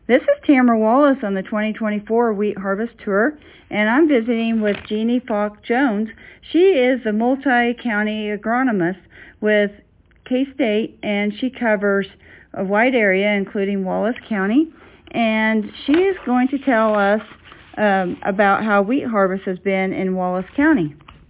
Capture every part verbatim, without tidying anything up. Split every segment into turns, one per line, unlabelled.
This is Tamara Wallace on the twenty twenty-four Wheat Harvest Tour, and I'm visiting with Jeannie Falk Jones. She is the multi-county agronomist with K-State, and she covers a wide area, including Wallace County. And she is going to tell us um, about how wheat harvest has been in Wallace County.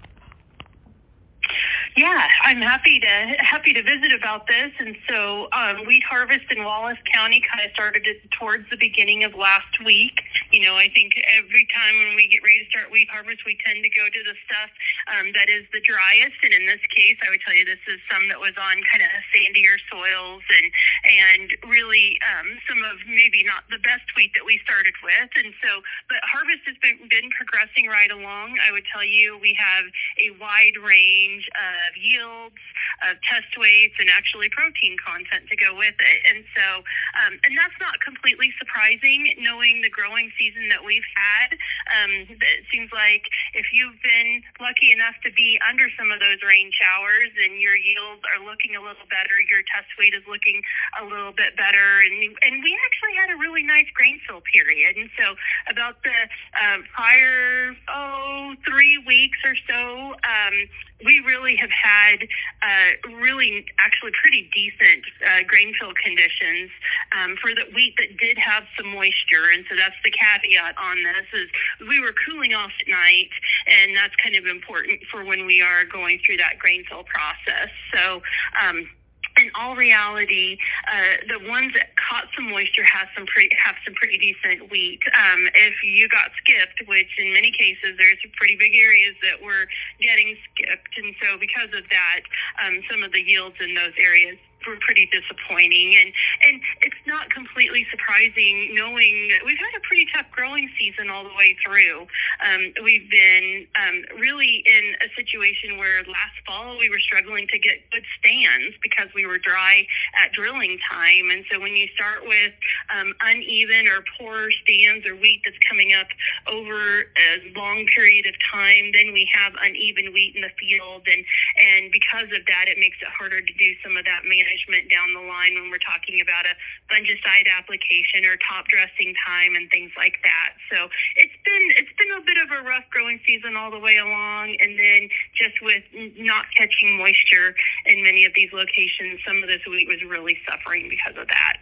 Yeah, I'm happy to happy to visit about this. And so um, wheat harvest in Wallace County kind of started it towards the beginning of last week. You know, I think every time when we get ready to start wheat harvest, we tend to go to the stuff um, that is the driest. And in this case, I would tell you this is some that was on kind of sandier soils and and really um, some of maybe not the best wheat that we started with. And so, but harvest has been, been progressing right along. I would tell you we have a wide range of of yields, of test weights, and actually protein content to go with it. And so, um, and that's not completely surprising, knowing the growing season that we've had. Um, it seems like if you've been lucky enough to be under some of those rain showers and your yields are looking a little better, your test weight is looking a little bit better. And, and we actually had a really nice grain fill period. And so about the um, prior, oh, three weeks or so, um, we really have had uh, really actually pretty decent uh, grain fill conditions um, for the wheat that did have some moisture. And so that's the caveat on this is we were cooling off at night, and that's kind of important for when we are going through that grain fill process. So um, in all reality, uh, the ones that caught some moisture have some pretty have some pretty decent wheat. Um, if you got skipped, which in many cases there's pretty big areas that were getting skipped, and so because of that, um, some of the yields in those areas were pretty disappointing. And and it's not completely surprising knowing that we've had a pretty tough growing season all the way through. Um, we've been um, really in a situation where last fall we were struggling to get good stands because we were dry at drilling time. And so when you start with um, uneven or poor stands or wheat that's coming up over a long period of time, then we have uneven wheat in the field. And, and because of that, it makes it harder to do some of that management down the line when we're talking about a fungicide application or top dressing time and things like that. So it's been it's been a bit of a rough growing season all the way along, and then just with not catching moisture in many of these locations, some of this wheat was really suffering because of that.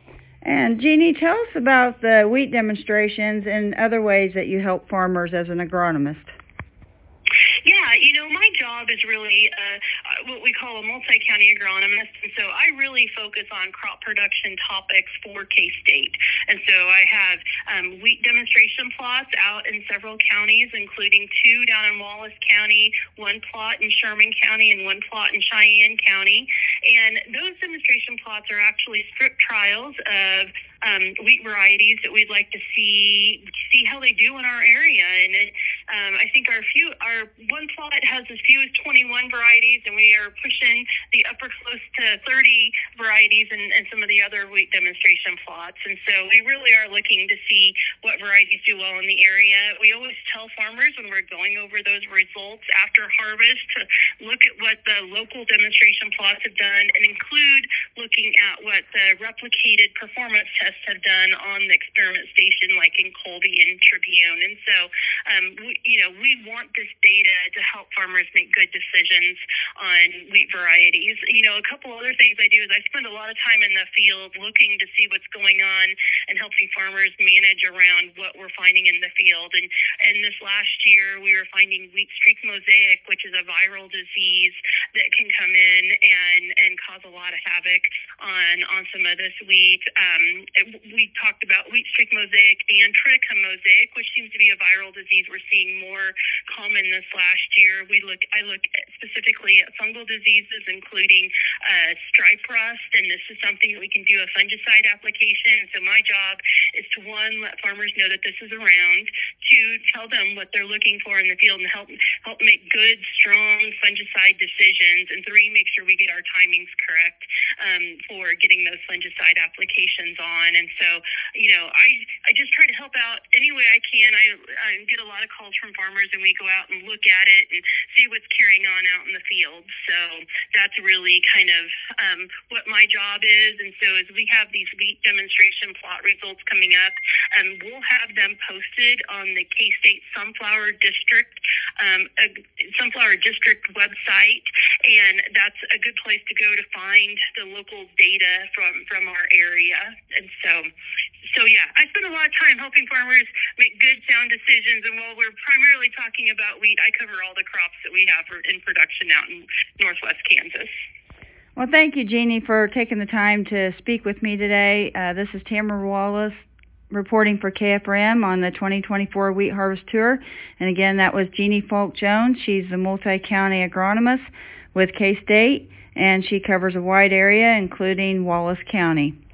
And Jeannie, tell us about the wheat demonstrations and other ways that you help farmers as an agronomist.
Yeah, you know, my job is really uh, what we call a multi-county agronomist, and so I really focus on crop production topics for K-State. And so I have um, wheat demonstration plots out in several counties, including two down in Wallace County, one plot in Sherman County, and one plot in Cheyenne County. And those demonstration plots are actually strip trials of um, wheat varieties that we'd like to see see how they do in our area. And it, um, I think our few our one plot has as few as twenty-one varieties, and we are pushing the upper close to thirty varieties in, in some of the other wheat demonstration plots. And so we really are looking to see what varieties do well in the area. We always tell farmers when we're going over those results after harvest to look at what the local demonstration plots have done and include looking at what the replicated performance tests have done on the experiment station like in Colby and Tribune. And so, um, we, you know, we want this data to help farmers make good decisions on wheat varieties. You know, a couple other things I do is I spend a lot of time in the field looking to see what's going on and helping farmers manage around what we're finding in the field. And, and this last year, we were finding wheat streak mosaic, which is a viral disease that can come in and, and cause a lot of havoc on, on some of this wheat. Um, it, we talked about wheat streak mosaic and triticum mosaic, which seems to be a viral disease we're seeing more common this last year. We look, I look at specifically at fungal diseases, including uh, stripe rust, and this is something that we can do a fungicide application. So my job is to, one, let farmers know that this is around, two, tell them what they're looking for in the field and help help make good, strong fungicide decisions, and three, make sure we get our timings correct um, for getting those fungicide applications on. And so, you know, I I just try to help out any way I can. I, I get a lot of calls from farmers, and we go out and look at it and see what's carrying on out in the field. So that's really kind of um, what my job is. And so as we have these wheat demonstration plot results coming coming up. Um, we'll have them posted on the K-State Sunflower District, um, uh, Sunflower District website, and that's a good place to go to find the local data from, from our area. And so, so yeah, I spend a lot of time helping farmers make good, sound decisions. And while we're primarily talking about wheat, I cover all the crops that we have in production out in northwest Kansas.
Well, thank you, Jeannie, for taking the time to speak with me today. Uh, this is Tamara Wallace reporting for K F R M on the twenty twenty-four Wheat Harvest Tour. And again, that was Jeannie Falk Jones. She's a multi-county agronomist with K-State, and she covers a wide area, including Wallace County.